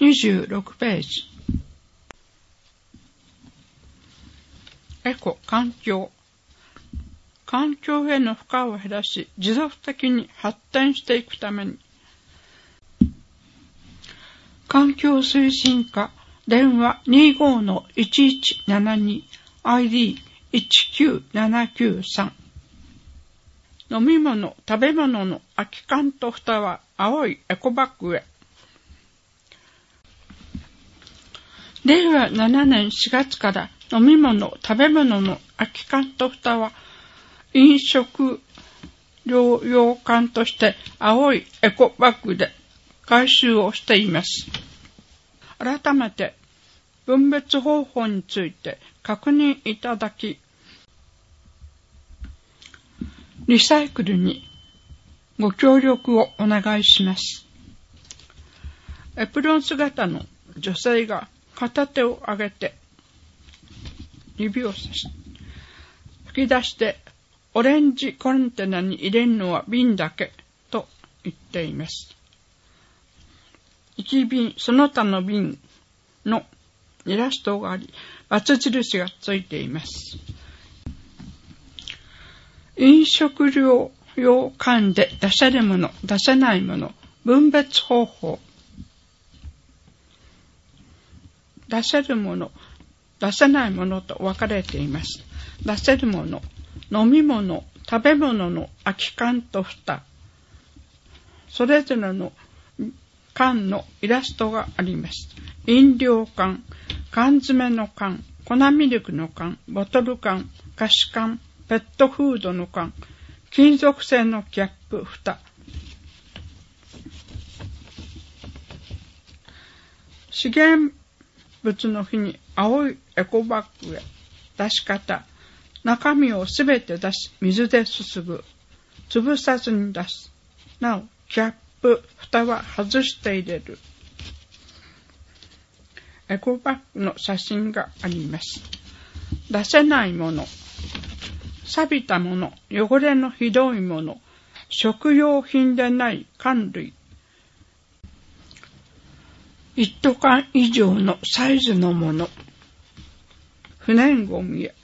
26ページ。エコ、環境。環境への負荷を減らし、持続的に発展していくために、環境推進課、電話 25-1172 ID19793。飲み物、食べ物の空き缶と蓋は青いエコバッグへ。令和7年4月から飲み物、食べ物の空き缶と蓋は飲食料用缶として青いエコバッグで回収をしています。改めて分別方法について確認いただき、リサイクルにご協力をお願いします。エプロン姿の女性が片手を上げて指をさし、吹き出してオレンジコンテナに入れるのは瓶だけと言っています。1瓶その他の瓶のイラストがあり、×印がついています。飲食料用缶で出せるもの、出せないもの、分別方法。出せるもの、出せないものと分かれています。出せるもの、飲み物、食べ物の空き缶と蓋。それぞれの缶のイラストがあります。飲料缶、缶詰の缶、粉ミルクの缶、ボトル缶、菓子缶、ペットフードの缶、金属製のキャップ、蓋。資源物の日に青いエコバッグへ。出し方。中身をすべて出し、水ですすぐ。潰さずに出す。なお、キャップ、蓋は外して入れる。エコバッグの写真があります。出せないもの。錆びたもの、汚れのひどいもの、食用品でない缶類。1ト缶以上のサイズのもの。不燃ゴミへ。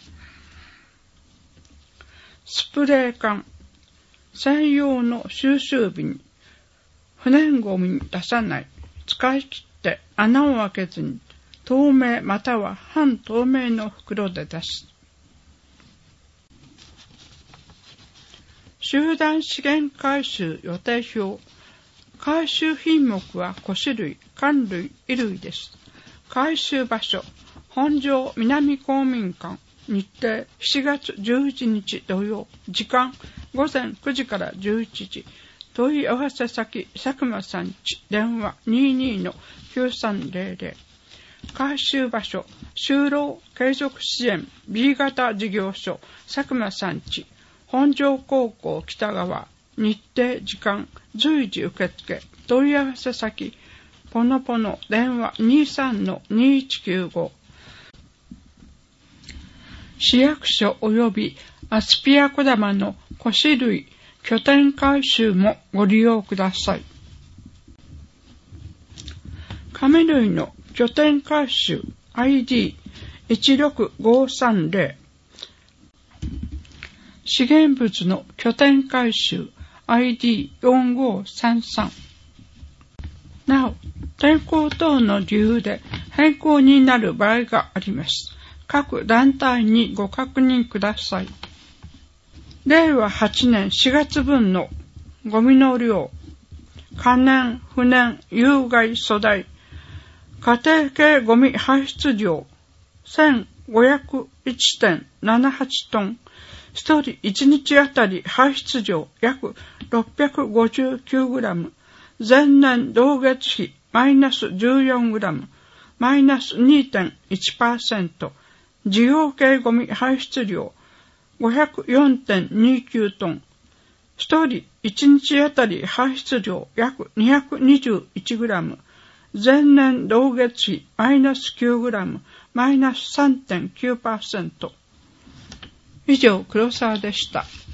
スプレー缶。専用の収集瓶。不燃ゴミに出さない。使い切って穴を開けずに透明または半透明の袋で出す。集団資源回収予定表。回収品目は古紙類、缶類、衣類です。回収場所、本庄南公民館、日程7月11日土曜、時間午前9時から11時、問い合わせ先、佐久間さんち、電話 22-9300。回収場所、就労継続支援 B 型事業所、佐久間さんち、本庄高校北側、日程時間随時受付、問い合わせ先、ポノポノ電話 23-2195。市役所及びアスピア小玉の古紙類拠点回収もご利用ください。紙類の拠点回収 ID16530。資源物の拠点回収 ID4533。なお、天候等の理由で変更になる場合があります。各団体にご確認ください。令和8年4月分のゴミの量、可燃、不燃、有害粗大、家庭系ゴミ排出量 1501.78 トン、一人1日あたり排出量約659グラム、前年同月比マイナス14グラム、マイナス 2.1%、事業系ゴミ排出量 504.29 トン、一人1日あたり排出量約221グラム、前年同月比マイナス9グラム、マイナス 3.9%。以上、黒沢でした。